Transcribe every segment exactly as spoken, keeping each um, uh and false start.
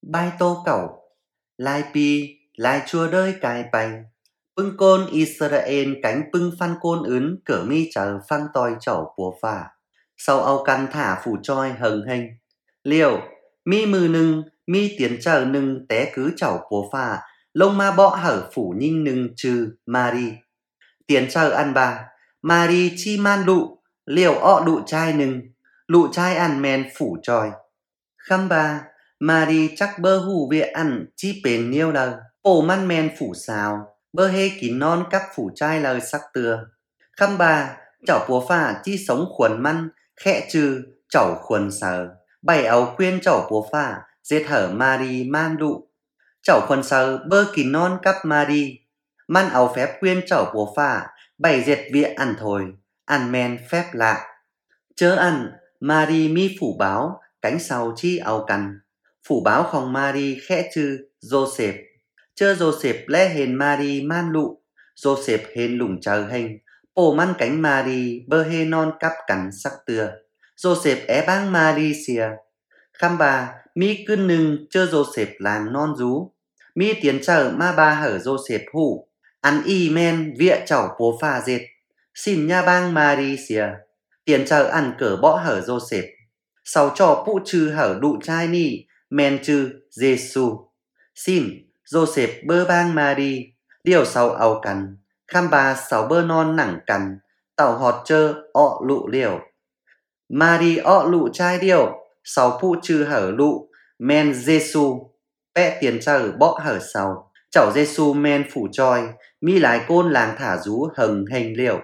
Bai tô cẩu, lai pi, lai chua đơi cài bành. Pưng côn Israel cánh pưng phan côn ướn cỡ mi chờ phăng toi chẩu bùa phà. Sau âu căn thả phủ choi hừng hình. Liệu, mi mừ nưng, mi tiến chờ nưng té cứ chẩu bùa phà. Lông ma bọ hở phủ nhinh nưng trừ Mari. Tiến chờ ăn bà, Mari chi man đụ, liệu ọ đụ chai nưng. Lụ chai ăn men phủ choi. Khăm bà, Mari chắc bơ hù viện ăn chi bền nhiêu đời. Ổ man men phủ xào, bơ hê kín non các phủ chai lời sắc từa. Khăm bà, chảo búa phà chi sống khuẩn măn, khẽ trừ, chảo khuẩn sờ. Bảy áo khuyên chảo búa phà, dệt hở Mari man đụ. Chảo khuẩn sờ bơ kín non cắp Mari. Man áo phép khuyên chảo búa phà, bảy dệt viện ăn thôi, ăn men phép lạ. Chớ ăn, Mari mi phủ báo, cánh sau chi áo cằn. Phủ báo không Mari khẽ trừ, Joseph. Chơ Joseph lẽ hên Mari man lụ, Joseph hên lủng chờ hình, bổ man cánh Mari bơ hê non cắp cắn sắc tưa. Joseph é bang Mari xìa. Khăm bà, mi cứ nưng chơ Joseph làng non rú. Mi tiến chờ ma ba hở Joseph hủ, ăn y men vịa chảo bố phà dệt. Xin nha bang Mari xìa. Tiến chờ ăn cỡ bõ hở Joseph. Sau trò phụ trừ hở đụ trai ni, men trừ Giê-xu. Xin, Joseph bơ bang Mari, điều sau áo cằn, khăm bà sáu bơ non nẳng cằn, tàu họt chơ ọ lụ liều. Mari ọ lụ trai điều, sáu phụ trừ hở lụ, men Giê-xu, bẹ tiền chờ bọ hở sau, chảo Giê-xu men phủ troi, mi lái côn làng thả rú hừng hình liều.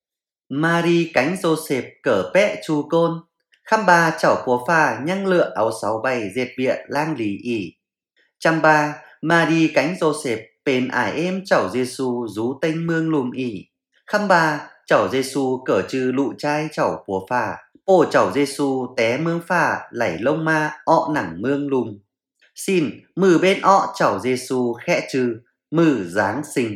Mari cánh Joseph cỡ bẹ chu côn, khăm bà chảo búa phà nhăng lựa áo sáu bày dệt bịa lang lý ỉ. Chăm ba, Mari cánh Joseph bền ải êm chảo Giê-xu rú tênh mương lùm ỉ. Khăm ba, chảo Giê-xu cỡ trừ lụ trai chảo búa phà. Ổ chảo Giê-xu té mương phà lảy lông ma ọ nẳng mương lùm. Xin, mừ bên ọ chảo Giê-xu khẽ trừ, mừ Giáng sinh.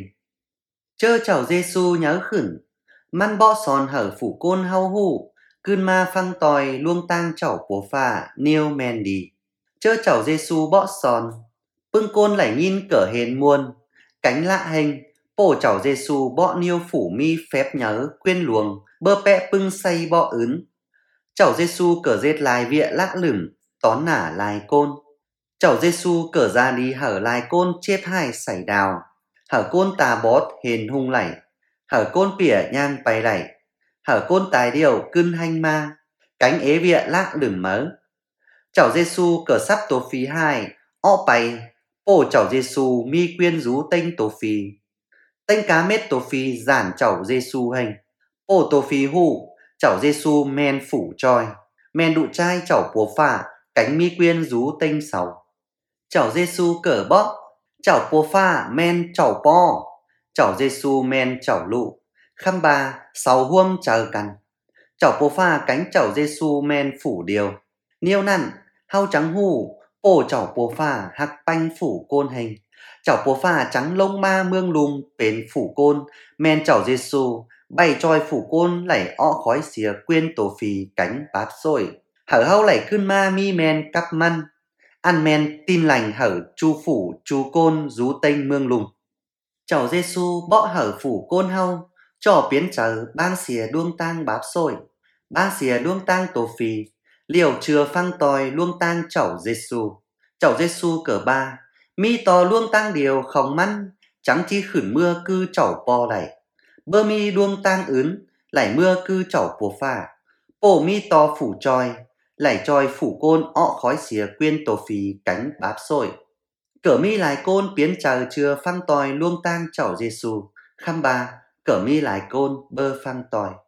Chơ chảo Giê-xu nhớ khửn, man bọ son hở phủ côn hau hủ, cươn ma phăng tòi luông tang chảo búa phà niêu men đi. Chơ chảo Giê-xu bọ son, pưng côn lảy nhìn cỡ hền muôn, cánh lạ hình, bổ chảo Giê-xu bọ niêu phủ mi phép nhớ quyên luồng, bơ pẹ pưng say bọ ướn. Chảo Giê-xu cỡ dệt lại vịa lạ lửng, tón nả lại côn. Chảo Giê-xu cỡ ra đi hở lại côn chếp hai sảy đào, hở côn tà bót hền hung lảy, hở côn pỉa nhang bay lảy, hở côn tài điều cưng hanh ma, cánh ế vịa lạ lửng mớ. Chảo Giê-xu cỡ sắp tổ phí hai, ọ bay, bổ chảo Giê-xu mi quyên rú tênh tổ phí. Tênh cá mết tổ phí giản chảo Giê-xu hành, bổ tổ phí hủ, chảo Giê-xu men phủ troi, men đụ trai chảo búa phà, cánh mi quyên rú tênh sáu. Chảo Giê-xu cỡ bóp, chảo búa phà men chảo po, chảo Giê-xu men chảo lụ, khăm bà sáu huông chờ cằn. Chảo búa phà cánh chảo Giê-xu men phủ điều, niêu nặn, hau trắng hù, bổ chảo búa phà hắc banh phủ côn hình. Chảo búa phà trắng lông ma mương lùm bến phủ côn, men chảo Giê-xu, bày tròi phủ côn lảy ọ khói xìa quyên tổ phì cánh bát xôi. Hở hau lảy cươn ma mi men cắp măn, ăn men tin lành hở chu phủ chu côn rú tênh mương lùm. Chảo Giê-xu bọ hở phủ côn hau, trò biến chờ bang xìa đuông tang báp xôi, bang xìa đuông tang tổ phì, liều chừa phăng tòi luông tang chảo Giê-xu. Chảo Giê-xu cỡ ba, mi tò luông tang điều khòng măn, trắng chi khửn mưa cư chảo po lảy. Bơ mi đuông tang ướn, lảy mưa cư chảo búa phà. Bổ mi to phủ troi, lảy troi phủ côn ọ khói xìa quyên tổ phì cánh báp xôi. Cỡ mi lái côn biến chờ chừa phăng tòi luông tang chảo Giê-xu. Khăm bà, cỡ mi lái côn bơ phăng tòi.